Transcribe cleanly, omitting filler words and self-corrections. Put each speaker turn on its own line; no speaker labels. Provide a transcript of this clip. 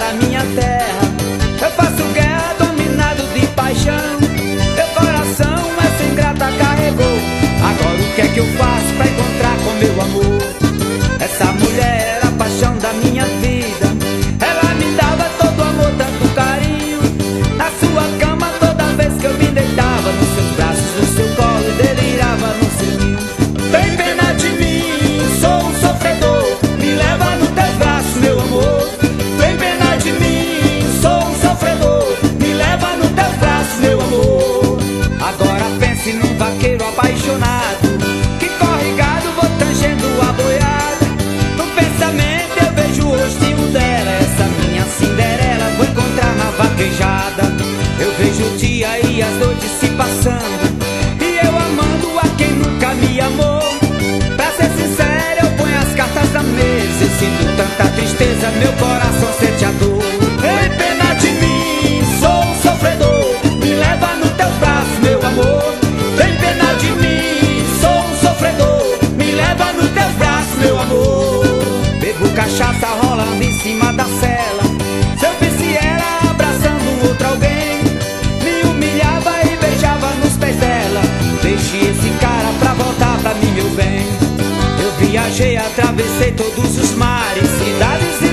para minha terra. Eu faço guerra dominado de paixão. Meu coração essa ingrata carregou. Agora o que é que eu faço pra encontrar com meu amor? Essa mulher era a paixão da minha vida. Ela me dava todo amor, tanto carinho. Na sua cama toda vez que eu me deitava, nos seus braços, no seu colo, delirava no seu ninho. Tem pena de mim, sou um sofredor, me leva no teu braço, meu amor. Tem pena de mim, sou um sofredor, me leva no teu braço, meu amor. Agora pense num vaqueiro apaixonado, que corre gado, vou tangendo a boiada. No pensamento eu vejo o rostinho dela, essa minha Cinderela, vou encontrar na vaquejada. Eu vejo o dia e as noites se passando, e eu amando a quem nunca me amou. Pra ser sincero, eu ponho as cartas na mesa, eu sinto tanta tristeza, meu coração sente a dor. Tem pena de mim, sou um sofredor, me leva no teu braço, meu amor. Tem pena de mim, sou um sofredor, me leva no teu braço, meu amor. Bebo cachaça rolando em cima da cela, se eu visse ela abraçando outro alguém, me humilhava e beijava nos pés dela. Deixe esse cara pra voltar pra mim, meu bem. Eu viajei, atravessei todos os mares, cidades